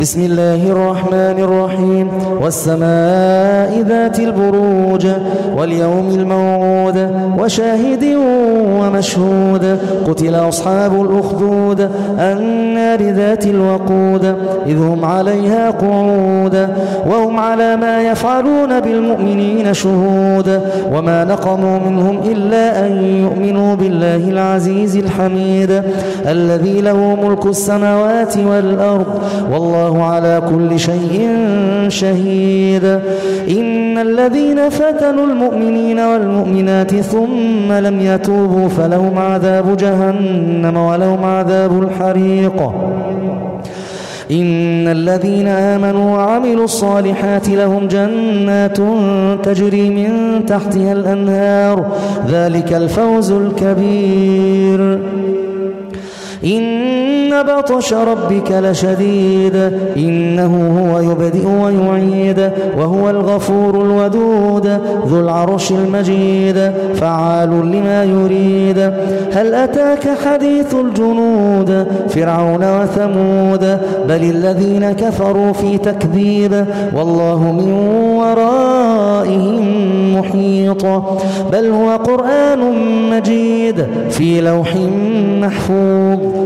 بسم الله الرحمن الرحيم والسماء ذات البروج واليوم الموعود وشاهد ومشهود قتل أصحاب الأخدود النار ذات الوقود إذ هم عليها قعود وهم على ما يفعلون بالمؤمنين شهود وما نقموا منهم إلا أن يؤمنوا بالله العزيز الحميد الذي له ملك السماوات والأرض والله على كل شيء شهيد. إن الذين فتنوا المؤمنين والمؤمنات ثم لم يتوبوا فلهم عذاب جهنم ولهم عذاب الحريق. إن الذين آمنوا وعملوا الصالحات لهم جنات تجري من تحتها الأنهار ذلك الفوز الكبير. إن بطش ربك لشديد إنه هو يبدئ ويعيد وهو الغفور الودود ذو العرش المجيد فعال لما يريد. هل أتاك حديث الجنود فرعون وثمود بل الذين كفروا في تكذيب والله من ورائهم محيط بل هو قرآن مجيد في لوح محفوظ.